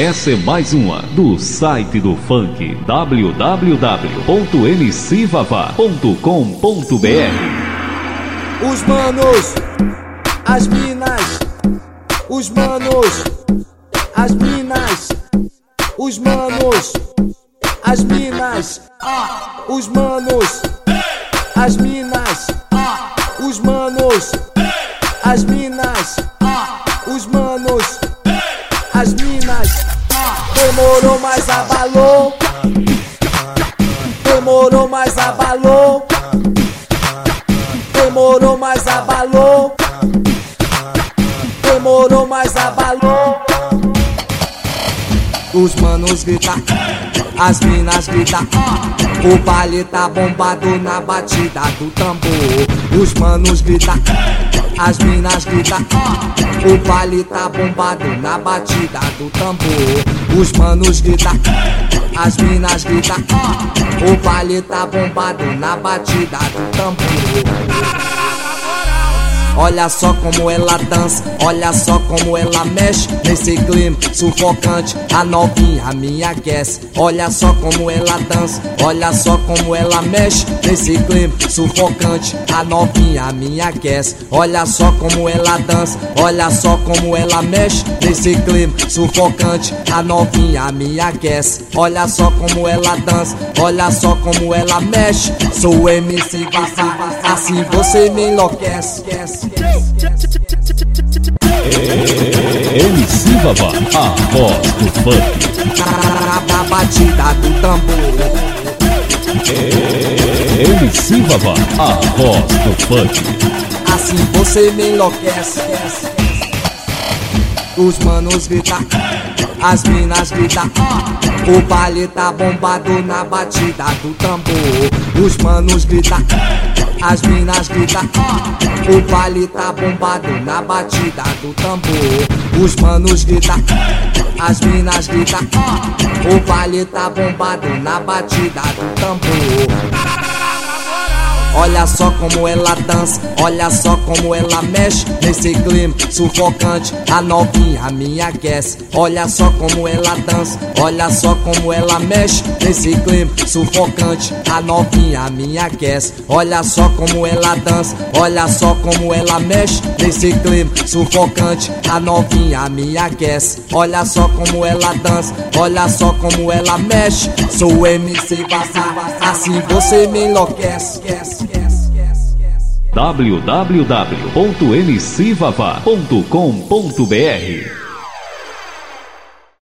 Essa é mais uma do site do funk, www.mcvavá.com.br. Os manos, as minas, os manos, as minas, os manos, as minas, os manos, as minas, os manos, as minas, os manos, as minas. Demorou, mas abalou. Demorou, mas abalou. Demorou, mas abalou. Demorou, mas abalou. Os manos grita, as minas grita. O baile tá bombado na batida do tambor. Os manos grita, as minas grita. O baile tá bombado na batida do tambor. Os manos grita, as minas grita. O baile tá bombado na batida do tambor. Olha só como ela dança, olha só como ela mexe nesse clima sufocante, a novinha me aquece. Olha só como ela dança, olha só como ela mexe nesse clima sufocante, a novinha me aquece. Olha só como ela dança, olha só como ela mexe nesse clima sufocante, a novinha me aquece. Olha só como ela dança, olha só como ela mexe. Sou MC Vavá, assim você me enlouquece. MC Vavá, a voz do funk. Na batida do tambor. MC Vavá, a voz do funk. Assim você me enlouquece. Os manos grita, as minas grita. O baile tá bombado na batida do tambor. Os manos grita, as minas grita. O baile tá bombado na batida do tambor. Os manos grita, as minas grita. O baile tá bombado na batida do tambor. Olha só como ela dança, olha só como ela mexe nesse clima sufocante, a novinha me aquece. Olha só como ela dança, olha só como ela mexe nesse clima sufocante, a novinha me aquece. Olha só como ela dança, olha só como ela mexe nesse clima sufocante, a novinha me aquece. Olha só como ela dança, olha só como ela mexe. Sou MC Vavá, assim você me enlouquece. www.mcvavá.com.br